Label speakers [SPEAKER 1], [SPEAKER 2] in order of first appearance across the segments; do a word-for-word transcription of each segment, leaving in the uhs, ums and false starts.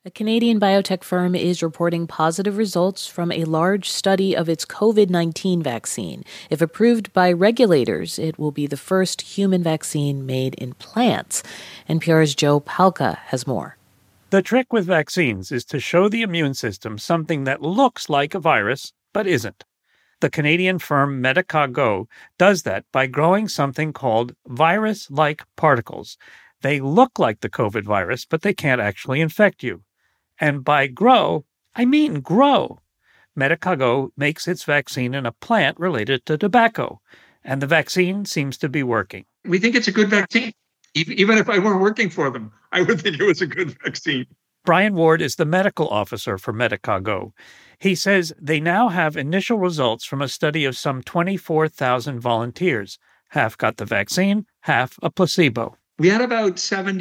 [SPEAKER 1] A Canadian biotech firm is reporting positive results from a large study of its covid nineteen vaccine. If approved by regulators, it will be the first human vaccine made in plants. N P R's Joe Palca has more.
[SPEAKER 2] The trick with vaccines is to show the immune system something that looks like a virus, but isn't. The Canadian firm Medicago does that by growing something called virus-like particles. They look like the COVID virus, but they can't actually infect you. And by grow, I mean grow. Medicago makes its vaccine in a plant related to tobacco, and the vaccine seems to be working.
[SPEAKER 3] We think it's a good vaccine. Even if I weren't working for them, I would think it was a good vaccine.
[SPEAKER 2] Brian Ward is the medical officer for Medicago. He says they now have initial results from a study of some twenty-four thousand volunteers. Half got the vaccine, half a placebo.
[SPEAKER 3] We had about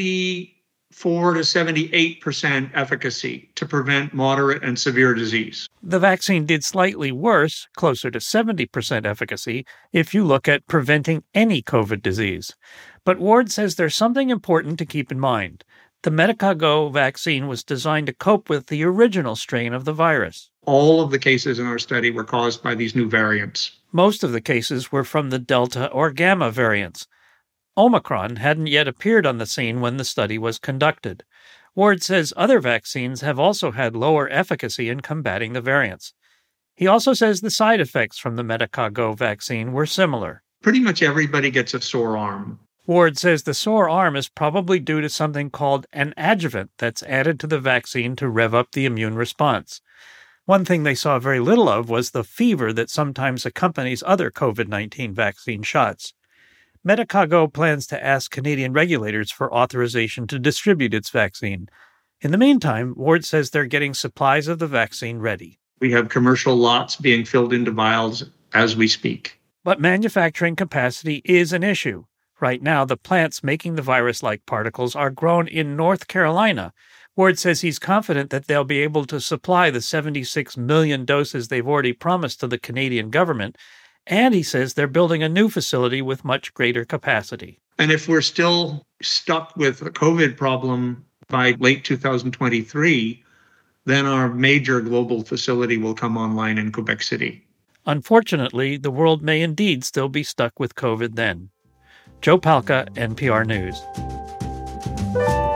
[SPEAKER 3] seventy-four to seventy-eight percent efficacy to prevent moderate and severe disease.
[SPEAKER 2] The vaccine did slightly worse, closer to seventy percent efficacy, if you look at preventing any COVID disease. But Ward says there's something important to keep in mind. The Medicago vaccine was designed to cope with the original strain of the virus.
[SPEAKER 3] All of the cases in our study were caused by these new variants.
[SPEAKER 2] Most of the cases were from the Delta or Gamma variants. Omicron hadn't yet appeared on the scene when the study was conducted. Ward says other vaccines have also had lower efficacy in combating the variants. He also says the side effects from the Medicago vaccine were similar.
[SPEAKER 3] Pretty much everybody gets a sore arm.
[SPEAKER 2] Ward says the sore arm is probably due to something called an adjuvant that's added to the vaccine to rev up the immune response. One thing they saw very little of was the fever that sometimes accompanies other COVID nineteen vaccine shots. Medicago plans to ask Canadian regulators for authorization to distribute its vaccine. In the meantime, Ward says they're getting supplies of the vaccine ready.
[SPEAKER 3] We have commercial lots being filled into vials as we speak.
[SPEAKER 2] But manufacturing capacity is an issue. Right now, the plants making the virus-like particles are grown in North Carolina. Ward says he's confident that they'll be able to supply the seventy-six million doses they've already promised to the Canadian government, and he says they're building a new facility with much greater capacity.
[SPEAKER 3] And if we're still stuck with the COVID problem by late two thousand twenty-three, then our major global facility will come online in Quebec City.
[SPEAKER 2] Unfortunately, the world may indeed still be stuck with COVID then. Joe Palca, N P R News.